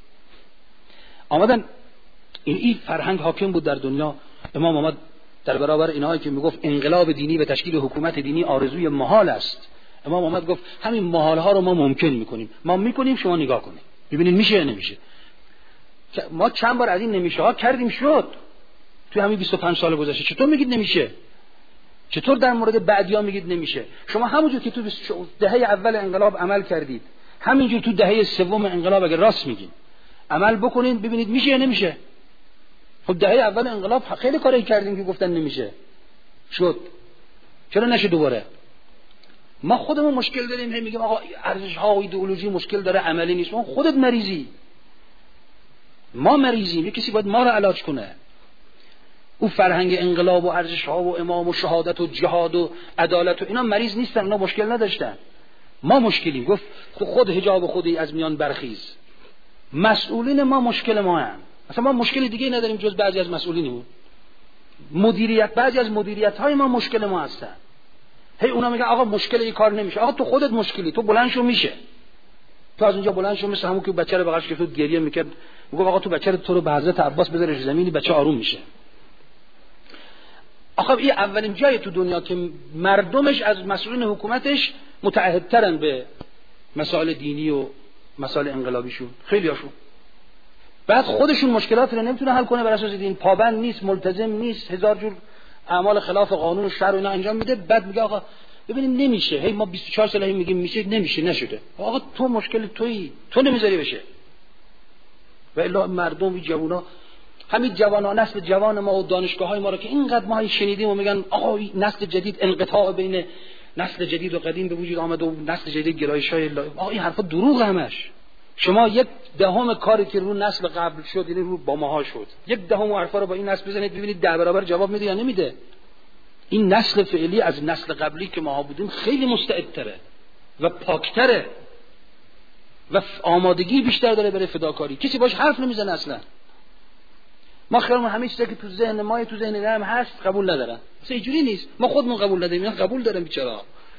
آمدن این فرهنگ حاکم بود در دنیا. امام آمد در برابر اینایی که میگفت انقلاب دینی و تشکیل حکومت دینی آرزوی محال است، امام آمد گفت همین محال ها رو ما ممکن میکنیم. ما میکنیم، شما نگاه کنید ببینید میشه یا نمیشه. ما چند بار از این نمیشه ها کردیم، شد تو همین 25 سال گذشته. چطور میگید نمیشه؟ چطور در مورد بعدیا میگید نمیشه؟ شما همونجور که تو دهه اول انقلاب عمل کردید، همینجور تو دهه سوم انقلاب اگه راست میگین عمل بکنید ببینید میشه یا نمیشه. خب دهه اول انقلاب خیلی کاری کردیم که گفتن نمیشه، شد. چرا نشه دوباره؟ ما خودمون مشکل داریم، هی میگیم آقا ارزش ها و ایدئولوژی مشکل داره، عملی نیست. ما خودت مریضی، ما مریضیم. یک کسی باید ما رو علاج کنه. او فرهنگ انقلاب و ارزش ها و امام و شهادت و جهاد و عدالت و اینا مریض نیستن، اونا مشکل نداشتن. ما مشکلیم. گفت خود حجاب خودی از میان برخیز. مسئولین ما مشکل ما هم. اصلا ما مشکل دیگه نداریم جز بعضی از مسئولینمون. مدیریت، بعضی از مدیریت های ما مشکل ما هستن. هی اونا میگن آقا مشکل این کار نمیشه. آقا تو خودت مشکلی، تو بلند شو میشه. تو از اونجا بلند شو، مثل همون که بچه رو بغلش گرفت گریه میکرد، میگه آقا تو بچه رو تو رو به حضرت عباس بذارش زمینی، بچه آروم میشه. آخه این اولین جای تو دنیا که مردمش از مسئولین حکومتش متعهدترن به مسائل دینی و مسائل انقلابیشون، خیلیاشون. بعد خودشون مشکلات رو نمیتونه حل کنه بر اساس دین، پابند نیست، ملتزم نیست، هزار جور اعمال خلاف قانون و شرع و اینا انجام میده. بعد میگه آقا ببینیم نمیشه. هی ما 24 سال میگیم میشه، نمیشه، نشده. آقا تو مشکل تویی، تو نمیذاری بشه. و الا مردم و جوونا، همین جوانان، نسل جوان ما و دانشگاه‌های ما رو که اینقدر ما شنیدیم و میگن آقا نسل جدید، انقطاع بین نسل جدید و قدیم به وجود آمد و نسل جدید گرایش‌های آقا این حرفا دروغ همش. شما 1/10 کاری که رو نسل قبل شد، یعنی رو با ماها شد، 1/10 حرفا رو با این نسل بزنید ببینید 10 برابر جواب میده یا نمیده. این نسل فعلی از نسل قبلی که ماها بودیم خیلی مستعدتره و پاکتره و آمادگی بیشتر داره برای فداکاری. کسی باش حرف نمیزنه اصلا. ما خیرمون همه چیزی که تو ذهن ما، تو ذهن هم هست قبول ندارن. اصلا اینجوری نیست. ما خودمون قبول نداریم، اینا قبول دارن بیچاره.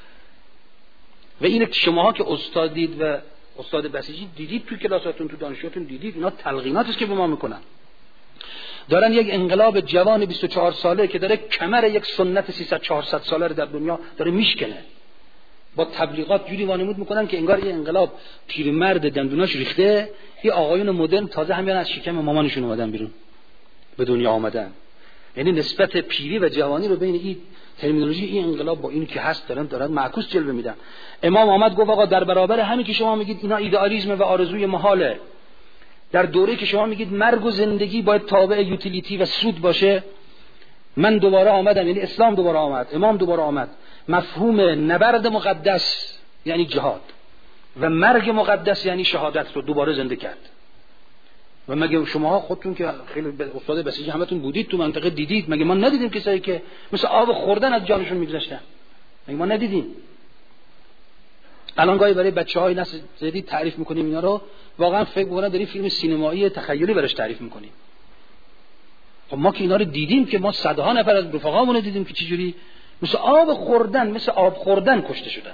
و اینه که شماها که استادید و استاد بسیجی دیدید توی کلاساتون، تو دانشگاهتون دیدید، اینا تلقیناتی است که به ما میکنن. دارن یک انقلاب جوان 24 ساله که داره کمر یک سنت 300-400 ساله رو در دنیا داره میشکنه. با تبلیغات جوری وانمود میکنن که انگار این انقلاب پیرمرد دندوناش ریخته، این آقایون مدرن تازه همیان از شکم مامانشون اومدن بیرون، به دنیا آمدن. یعنی نسبت پیری و جوانی رو بین این ترمینولوژی این انقلاب با اینی که هست دارن معکوس جلوه میدن. امام آمد گفت آقا در برابر همین که شما میگید اینا ایدئالیسم و آرزوی محاله، در دوره‌ای که شما میگید مرگ و زندگی باید تابع یوتیلیتی و سود باشه، من دوباره آمدم، یعنی اسلام دوباره آمد، امام دوباره آمد، مفهوم نبرد مقدس یعنی جهاد و مرگ مقدس یعنی شهادت رو دوباره زنده کرد. و مگه شما خودتون که خیلی استاد بسیجی همتون بودید تو منطقه دیدید، مگه ما ندیدیم کسایی که مثل آب خوردن از جانشون میگذشتن؟ مگه ما ندیدیم؟ الان گاهی برای بچه‌های نسل جدید تعریف میکنیم اینا رو، واقعا فکر می‌کنن داریم فیلم سینمایی تخیلی براش تعریف میکنیم. خب ما که اینا رو دیدیم، که ما صدها نفر از رفقامون دیدیم که چجوری مثل آب خوردن کشته شدن.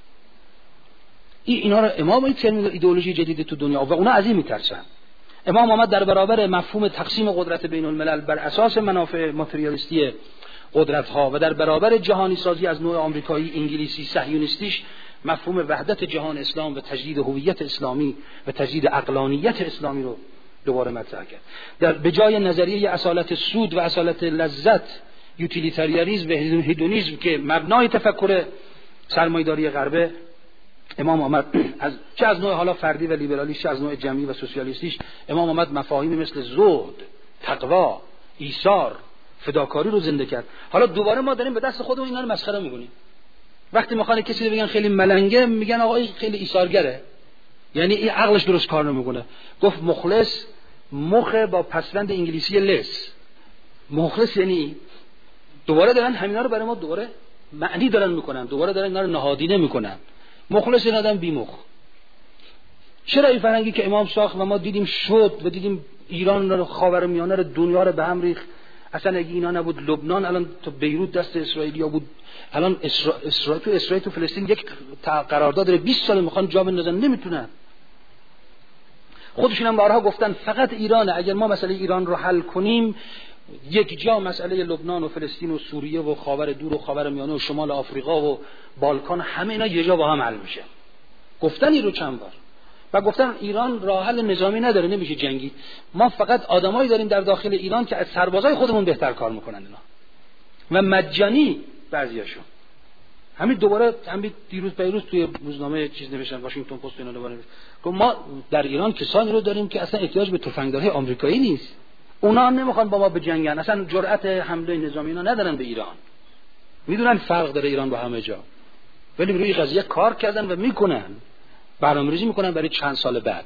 اینا رو امام این ترم ایدئولوژی جدید تو دنیا و اونا از این میترسن. امام آمد در برابر مفهوم تقسیم قدرت بین الملل بر اساس منافع ماتریالیستی قدرت ها و در برابر جهانی سازی از نوع آمریکایی، انگلیسی، صهیونیستیش، مفهوم وحدت جهان اسلام و تجدید هویت اسلامی و تجدید عقلانیت اسلامی رو دوباره مطرح کرد. به جای نظریه اصالت سود و اصالت لذت، یوتیلیتاریانیسم و هیدونیسم که مبنای تفکر سرمایه‌داری غربه، امام آمد چه از نوع حالا فردی و لیبرالیش، چه از نوع جمعی و سوسیالیستیش، امام آمد مفاهیمی مثل زهد، تقوا، ایثار، فداکاری رو زنده کرد. حالا دوباره ما داریم به دست خودمون اینا رو مسخره می‌کنیم. وقتی میخوان کسی رو بگن خیلی ملنگه، میگن آقا این خیلی ایثارگره، یعنی این عقلش درست کار نمیکنه. گفت مخلص، مخ با پسوند انگلیسی لس، مخلص یعنی دوباره دارن همینا رو برای ما دوباره معنی دارن میکنن، دوباره دارن اینا رو نهادینه میکنن. مخلص این آدم بی مخ. چرا این فرنگی که امام ساخت و ما دیدیم شد و دیدیم ایران رو، خاورمیانه رو، دنیا رو به هم ریخت، اصلا اگه اینا نبود لبنان الان تو بیروت دست اسرائیلیا بود، الان اسرائیل تو فلسطین یک قرارداد داره 20 سال میخوان جا بندازن، نمیتونن. خودشون هم بارها گفتن فقط ایرانه، اگر ما مسئله ایران رو حل کنیم یک جا مسئله لبنان و فلسطین و سوریه و خاور دور و خاورمیانه و شمال آفریقا و بالکان همه اینا یه جا با هم حل میشه. گفتن این رو چند بار و گفتن ایران راه حل نظامی نداره، نمیشه جنگی، ما فقط آدمایی داریم در داخل ایران که از سربازای خودمون بهتر کار میکنن اینا و مجانی بعضیاشون. همین دوباره همین دیروز پیروز توی روزنامه چیز نوشتن، واشنگتن پست اینا دوباره گفت ما در ایران کسانی رو داریم که اصلا احتیاج به تفنگدارهای آمریکایی نیست، اونا هم نمیخوان با ما بجنگن، اصلا جرأت حمله نظامی اینا ندارن به ایران، میدونن فرق داره ایران با همه جا، ولی روی قضیه کار کردن و میکنن، برنامه‌ریزی میکنن برای چند سال بعد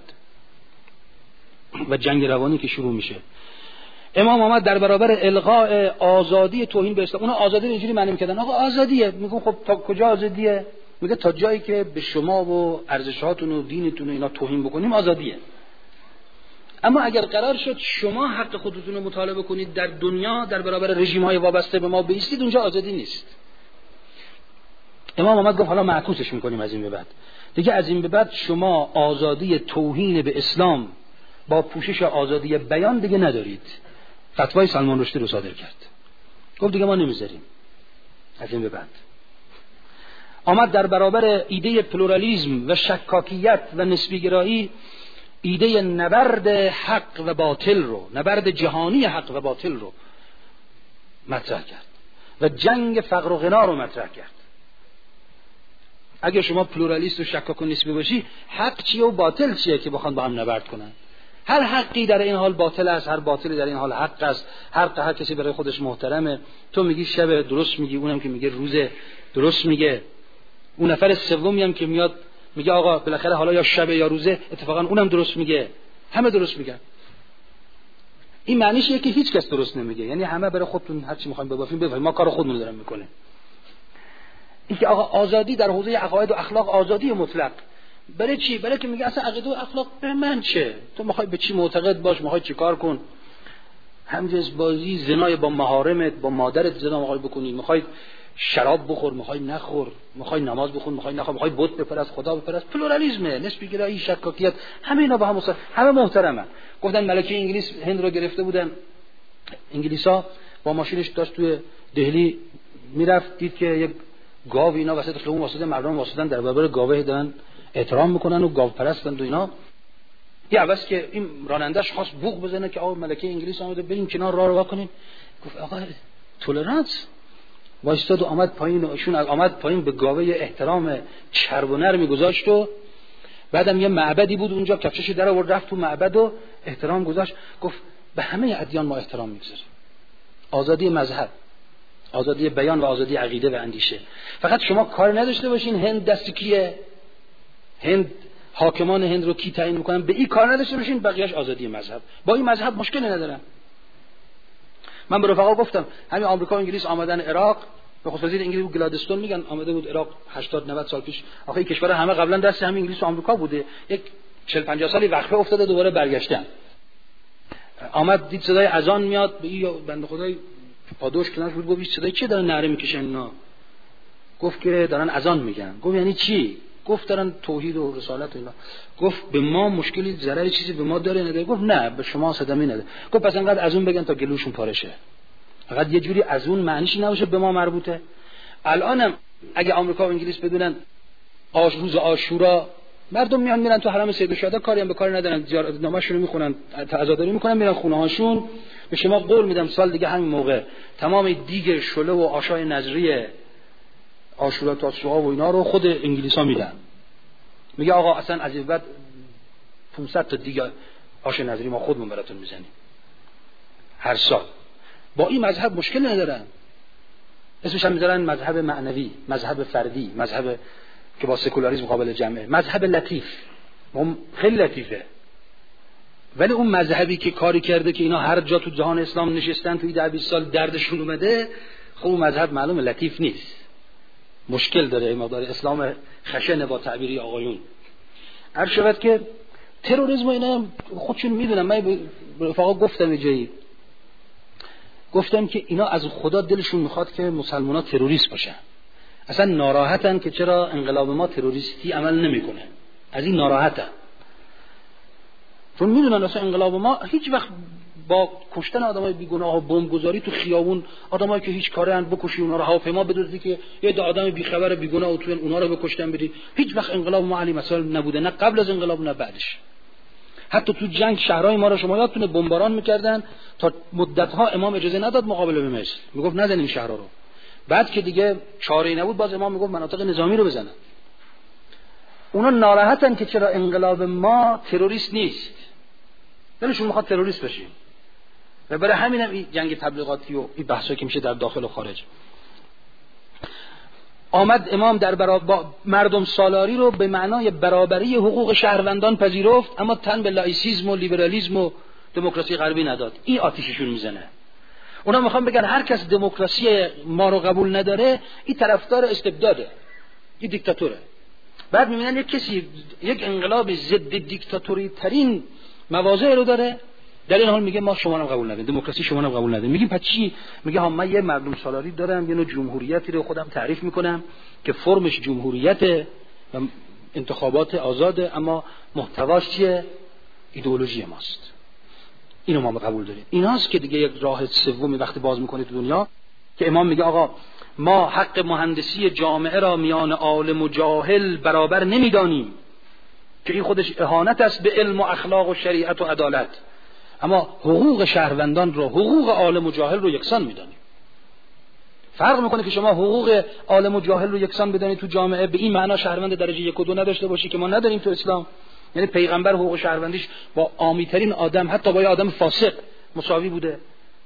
و جنگ روانی که شروع میشه. امام آمد در برابر الغاء آزادی توهین به اسلام. اونا آزادی رو اینجوری معنی میکردن آقا آزادیه، میگم خب تا کجا آزادیه؟ میگه تا جایی که به شما و ارزشاتون و دینتون و اینا توهین بکنیم آزادیه. اما اگر قرار شد شما حق خودتون رو مطالبه کنید در دنیا در برابر رژیم‌های وابسته به ما بایستید، اونجا آزادی نیست. امام آمد گفت حالا معکوسش میکنیم از این به بعد، دیگه از این به بعد شما آزادی توهین به اسلام با پوشش آزادی بیان دیگه ندارید. فتوای سلمان رشدی رو صادر کرد، گفت دیگه ما نمیذاریم از این به بعد. آمد در برابر ایده پلورالیسم و شکاکیت و نسبیگرایی ایده نبرد حق و باطل رو، نبرد جهانی حق و باطل رو مطرح کرد و جنگ فقر و غنا رو مطرح کرد. اگه شما پلورالیست و شکاک و نسبی باشی، حق چیه و باطل چیه که بخوان با هم نبرد کنن؟ هر حقی در این حال باطل است، هر باطلی در این حال حق است. هر کسی برای خودش محترمه. تو میگی شب درست میگی، اونم که میگه روز درست میگه، اون نفر سومی هم که میاد میگه آقا بالاخره حالا یا شب یا روزه، اتفاقا اونم درست میگه، همه درست میگن. این معنیش اینه که هیچ کس درست نمیگه، یعنی همه برای خودتون هر چی میخوایم ببافیم ببافیم، ما کار خودمون داریم میکنیم. این که آقا آزادی در حوزه عقاید و اخلاق آزادی مطلق، برای چی؟ برای که میگه اصلا عقیده و اخلاق به من چه؟ تو میخوای به چی معتقد باش، میخوای چیکار کن؟ همجنس بازی، زنای با محارمت، با مادرت زنا میخوای بکنی، میخوای شراب بخور، میخوای نخور، میخوای نماز بخون، میخوای نخور، میخوای بت بپرست، خدا بپرست. پلورالیسمه، نسبی گرایی، شکاکیت، همه اینا با هم همه محترمن. گفتن ملکه انگلیس هند رو گرفته بودن، انگلیسا با ماشینش داشت توی دهلی میرفت، دید که یک گاو اینا وسط خیابون واسطه مردم واسطن در برابر گاوه دارن احترام میکنن و گاو پرستن و اینا. یه عوض که این رانندش خواست بوق بزنه که آقا ملکه انگلیس اومده، بریم کنار راه رو واکنیم. گفت آقا تولرانس، وایستاد و آمد پایین، و ایشون آمد پایین به گاوه احترام چرب و نرمی گذاشت. و بعدم یه معبدی بود اونجا، کفشش در آورد رفت تو معبد و احترام گذاشت، گفت به همه ادیان ما احترام میگذاریم، آزادی مذهب، آزادی بیان و آزادی عقیده و اندیشه. فقط شما کار نداشته باشین هند دست کیه، هند حاکمان هند رو کی تعیین میکنن، به این کار نداشته باشین، بقیه‌اش آزادی مذهب. با این مذهب مشکلی ندارم. من به رفقا گفتم همین آمریکا و انگلیس آمدن عراق، به خصوص انگلیس گلادستون میگن آمده بود عراق 80 90 سال پیش. آخه این کشورها همه قبلا دست همین انگلیس و آمریکا بوده، یک 40 50 سالی وقفه افتاده، دوباره برگشتن. آمد دید صدای اذان میاد، به بنده خدای پادوش کنارش بود، گفت صدای چی دارن نعره میکشن اینا؟ گفت که دارن اذان میگن. گفت یعنی چی؟ گفت دارن توحید و رسالت و اینا. گفت به ما مشکلی ضرری چیزی به ما داره نداره؟ گفت نه به شما صدمه نداره. گفت پس انقدر اذان بگن تا گلوشون پاره شه. فقط یه جوری اذان معنیش نباشه به ما مربوطه. الانم اگه آمریکا و انگلیس بدونن روز عاشورا مردم میرن تو حرم سید الشهدا، کاری هم به کار ندارن، زیارت نامه‌شون رو میخونن، عزاداری میکنن، میرن خونه هاشون. به شما قول میدم سال دیگه همین موقع تمام دیگ شله و آشای نظری عاشورا تاسوعا و اینا رو خود انگلیسا میدن. میگه آقا اصلا از این بعد 500 تا دیگه آش نظری ما خودمون براتون میزنیم هر سال. با این مذهب مشکل ندارن، اسمش هم میذارن مذهب معنوی، مذهب فردی، مذهب که با سکولاریسم مقابل جمعه، مذهب لطیف، خیلی لطیفه. ولی اون مذهبی که کاری کرده که اینا هر جا تو جهان اسلام نشستن توی 10 20 سال دردشون اومده، خب اون مذهب معلومه لطیف نیست، مشکل داره، این مقدار اسلام خشنه با تعبیری آقایون. هر شود که تروریسم اینا خودشون میدونن. من به رفقا گفتم جایی، گفتم که اینا از خدا دلشون میخواد که مسلمان‌ها تروریست باشن، اصلا ناراحتن که چرا انقلاب ما تروریستی عمل نمیکنه، از این ناراحتن، چون میدونن اصلا انقلاب ما هیچ وقت با کشتن آدمای بیگناه و بمبگذاری تو خیابون، آدمایی که هیچ کاری اند بکشی، اونا رو هواپیما بدوزی که یه آدم بیخبر بیگناه و تو اونا رو بکشتن بدی، هیچ وقت انقلاب ما علی مثلا نبوده، نه قبل از انقلاب نه بعدش. حتی تو جنگ شهرهای ما رو شما یادتونه بمباران میکردن، تا مدت‌ها امام اجازه نداد مقابله به مثل، میگفت نزنین شهرها رو. بعد که دیگه چاره‌ای نبود باز امام میگفت مناطق نظامی رو بزنن. اونا ناراحتن که چرا انقلاب ما تروریست نیست، دلشون میخواد تروریست بشیم. و برای همینم این جنگ تبلیغاتی و این بحثایی که میشه در داخل و خارج. آمد امام در مردم سالاری رو به معنای برابری حقوق شهروندان پذیرفت، اما تن به لایسیسم و لیبرالیسم و دموکراسی غربی نداد. این آتیششون میزنه. اونا میخوان بگن هر کس دموکراسی ما رو قبول نداره این طرفدار استبداده، این دیکتاتوره. بعد میبینن یک کسی یک انقلاب ضد دیکتاتوری ترین مواضع رو داره، در این حال میگه ما شما رو قبول نداریم، دموکراسی شما رو قبول نداریم. میگیم پس چی؟ میگه ها من یه مردم سالاری دارم، یه نوع جمهوریتی رو خودم تعریف میکنم که فرمش جمهوریت و انتخابات آزاده، اما محتواش چیه؟ ایدئولوژی ماست. اینو ما قبول داریم. ایناست که دیگه یک راه سومی وقتی باز میکنه تو دنیا که امام میگه آقا ما حق مهندسی جامعه را میان عالم و جاهل برابر نمیدانیم که این خودش اهانت است به علم و اخلاق و شریعت و عدالت، اما حقوق شهروندان رو، حقوق عالم و جاهل رو یکسان میدانیم. فرق میکنه که شما حقوق عالم و جاهل رو یکسان بدانید تو جامعه، به این معنا شهروند درجه 1 و 2 نداشته باشی که ما نداریم تو اسلام. یعنی پیغمبر حقوق شهروندیش با عامی‌ترین آدم، حتی با یه آدم فاسق مساوی بوده،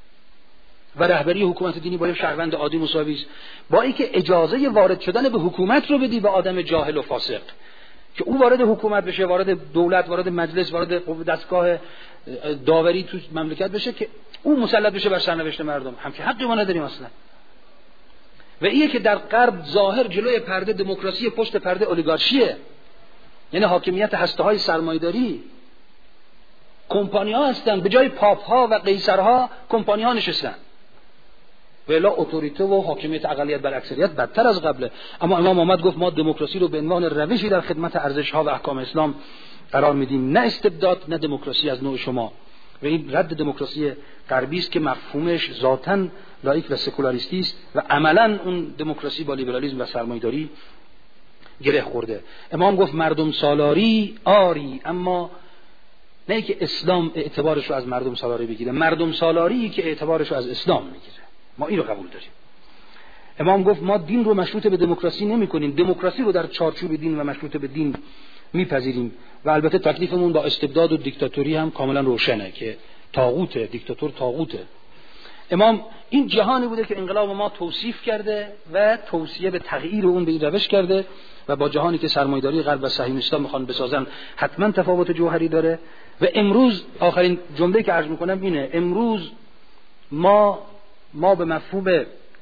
و رهبری حکومت دینی با یه شهروند عادی مساوی است. با اینکه اجازه وارد شدن به حکومت رو بدی به آدم جاهل و فاسق که او وارد حکومت بشه، وارد دولت، وارد مجلس، وارد دستگاه داوری تو مملکت بشه، که او مسلط بشه بر سرنوشت مردم، همچین حقی ما نداریم اصلا. و اینه که در غرب ظاهر جلوی پرده دموکراسی، پشت پرده اولیگارشیه، یعنی حاکمیت هسته‌های سرمایه‌داری. کمپانی‌ها هستن، به جای پاپ‌ها و قیصرها کمپانی‌ها نشستن. ولی اتوریته و حاکمیت اقلیت بر اکثریت بدتر از قبله. اما امام محمد گفت ما دموکراسی رو به عنوان روشی در خدمت ارزش‌ها و احکام اسلام قرار میدیم، نه استبداد، نه دموکراسی از نوع شما. و این رد دموکراسی غربی است که مفهومش ذاتاً لایک و سکولاریستی است و عملاً اون دموکراسی با لیبرالیسم و سرمایه‌داری گره خورده. امام گفت مردم سالاری آری، اما نه که اسلام اعتبارش رو از مردم سالاری بگیره، مردم سالاری که اعتبارش رو از اسلام میگیره. ما این رو قبول داریم. امام گفت ما دین رو مشروط به دموکراسی نمی‌کنیم، دموکراسی رو در چارچوب دین و مشروط به دین میپذیریم و البته تکلیفمون با استبداد و دیکتاتوری هم کاملا روشنه که طاغوته، دیکتاتور طاغوته. امام این جهانی بوده که انقلاب ما توصیف کرده و توصیه به تغییر اون به این روش کرده و با جهانی که سرمایه‌داری غرب و صهیونیست‌ها میخوان بسازن حتما تفاوت جوهری داره. و امروز آخرین جمله که عرض میکنم اینه، امروز ما به مفهوم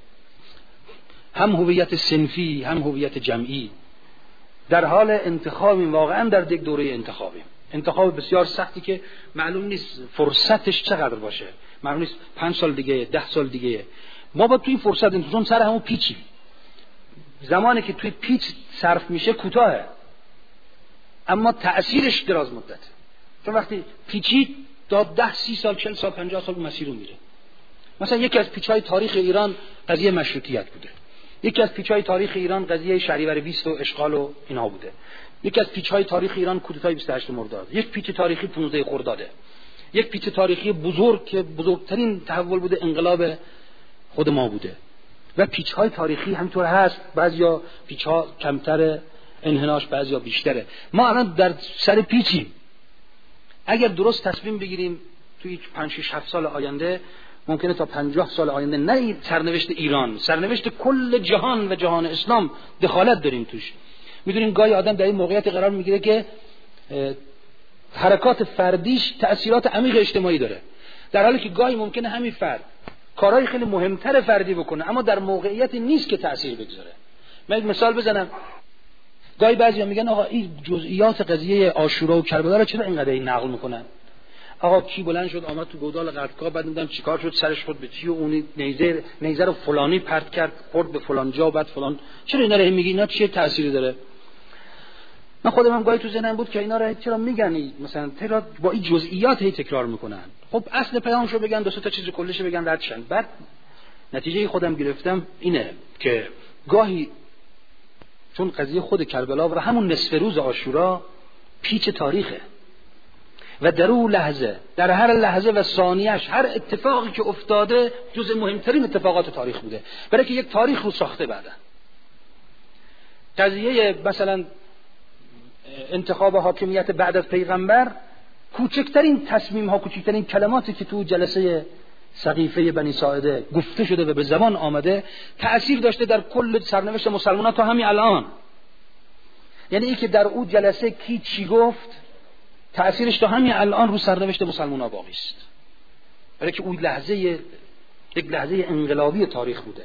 هم هویت صنفی هم هویت جمعی در حال انتخابیم، واقعا در یک دوره انتخاب بسیار سختی که معلوم نیست فرصتش چقدر باشه، معلوم نیست 5 سال دیگه 10 سال دیگه. ما با توی این فرصت انتظام سر همون پیچی، زمانی که توی پیچ صرف میشه کوتاهه اما تأثیرش دراز مدته، چون وقتی پیچی تا 10 30 سال 40 سال 50 سال مسیر رو میره. مثلا یکی از پیچ‌های تاریخ ایران قضیه مشروطیت بوده، یکی از پیچ‌های تاریخ ایران قضیه شهریور 20 و اشغال و اینا بوده، یکی از پیچ‌های تاریخ ایران کودتای 28 مرداد، یک پیچ تاریخی 15 خرداده، یک پیچ تاریخی بزرگ که بزرگترین تحول بوده انقلاب خود ما بوده. و پیچ‌های تاریخی همینطور هست، بعضیا پیچ‌ها کمتر انحناش، بعضیا بیشتره. ما الان در سر پیچیم. اگر درست تصمیم بگیریم توی 5 6 7 سال آینده، ممکنه تا 50 سال آینده نه سرنوشت ایران، سرنوشت کل جهان و جهان اسلام دخالت داریم توش. میدونین گاهی آدم در این موقعیت قرار میگیره که حرکات فردیش تأثیرات عمیق اجتماعی داره، در حالی که گاهی ممکنه همین فرد کارهای خیلی مهمتر فردی بکنه اما در موقعیتی نیست که تأثیر بگذاره. من یک مثال بزنم. گاهی بعضیا میگن آقا این جزئیات قضیه عاشورا و کربلا رو چرا اینقدر نقل میکنن؟ آقا کی بلند شد آمد تو گودال قدکا، بعد دیدم چیکار شد، سرش خورد به چی و اونی نیزه رو فلانی پرت کرد خورد به فلان جا، بعد فلان. چرا اینا رو میگی؟ اینا چه تأثیری داره؟ من خودم هم گاهی تو ذهنم بود که اینا رو چرا میگن، مثلا چرا با این جزئیات هی تکرار میکنن؟ خب اصل پیامشو بگن، دو سه تا چیز کلیشو بگن ردشن. بعد نتیجه خودم گرفتم اینه که گاهی چون قضیه خود کربلا و همون نصف روز عاشورا پیچ تاریخه و در اون لحظه، در هر لحظه و ثانیه‌اش هر اتفاقی که افتاده جزء مهمترین اتفاقات تاریخ بوده، برای که یک تاریخ رو ساخته. بعدا قضیه مثلا انتخاب حاکمیت بعد از پیغمبر، کوچکترین تصمیم ها، کوچکترین کلماتی که تو جلسه سقیفه بنی ساعده گفته شده و به زبان آمده تأثیر داشته در کل سرنوشت مسلمانان تا همین الان. یعنی این که در اون جلسه کی چی گفت تأثیرش تا همین الان رو سرنوشت مسلمانان باقی است، برای که اون یک لحظه انقلابی تاریخ بوده.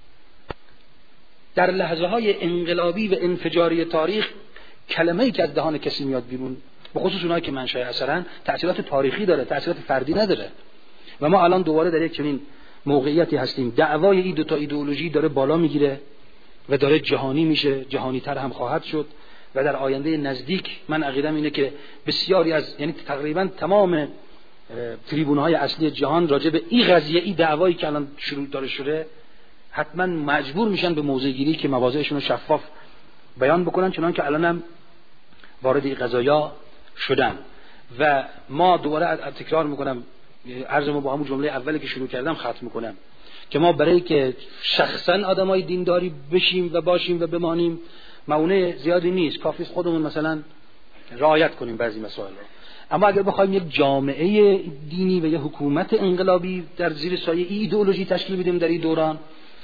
در لحظه های انقلابی و انفجاری تاریخ کلمه‌ای که از دهان کسی میاد بیرون، به خصوص اونایی که منشأ اثرن، تأثیرات تاریخی داره، تأثیرات فردی نداره. و ما الان دوباره در یک چنین موقعیتی هستیم. دعوای این دو تا ایدئولوژی داره بالا میگیره و داره جهانی میشه، جهانی تر هم خواهد شد و در آینده نزدیک من عقیدم اینه که بسیاری از، یعنی تقریبا تمام تریبون‌های اصلی جهان راجع به این قضیه، این دعوایی که الان شروع داره شده، حتما مجبور میشن به موضع گیری که مواضعشون رو شفاف بیان بکنن، چنان که الان هم وارد این قضایا شدن. و ما دوباره تکرار میکنم، عرضمو با همون جمله اولی که شروع کردم ختم میکنم، که ما برای که شخصا آدمای دینداری بشیم و باشیم و بمانیم مونع زیادی نیست، کافی است خودمون مثلا رعایت کنیم بعضی مسائل رو. اما اگر بخوایم یک جامعه دینی و یک حکومت انقلابی در زیر سایه ایدئولوژی تشکیل بدیم در این دوران،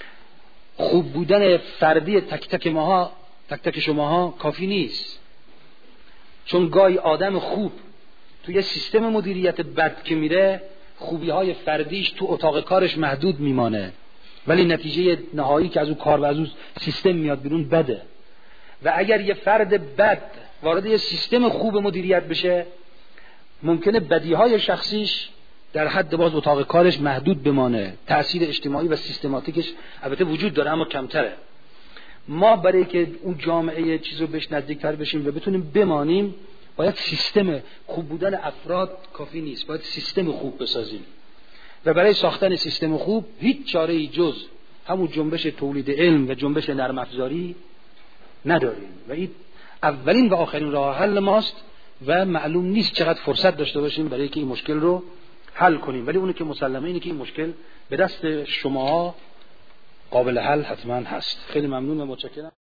خوب بودن فردی تک تک ماها، تک تک شماها کافی نیست. چون گاهی آدم خوب توی سیستم مدیریت بد که میره، خوبی‌های فردیش تو اتاق کارش محدود میمانه، ولی نتیجه نهایی که از اون کار و از اون سیستم میاد بیرون بده. و اگر یه فرد بد وارد یه سیستم خوب مدیریت بشه، ممکنه بدیهای شخصیش در حد باز اتاق کارش محدود بمانه، تأثیر اجتماعی و سیستماتیکش البته وجود داره اما کمتره. ما برای که اون جامعه چیزو بهش نزدیکتر بشیم و بتونیم بمانیم، باید سیستم خوب بودن افراد کافی نیست، باید سیستم خوب بسازیم. و برای ساختن سیستم خوب هیچ چاره‌ای جز همون جنبش تولید علم و جنبش نرم افزاری نداریم و این اولین و آخرین راه حل ماست و معلوم نیست چقدر فرصت داشته باشیم برای که این مشکل رو حل کنیم. ولی اونی که مسلمه اینه که این مشکل به دست شماها قابل حل حتما هست. خیلی ممنون و متشکرم.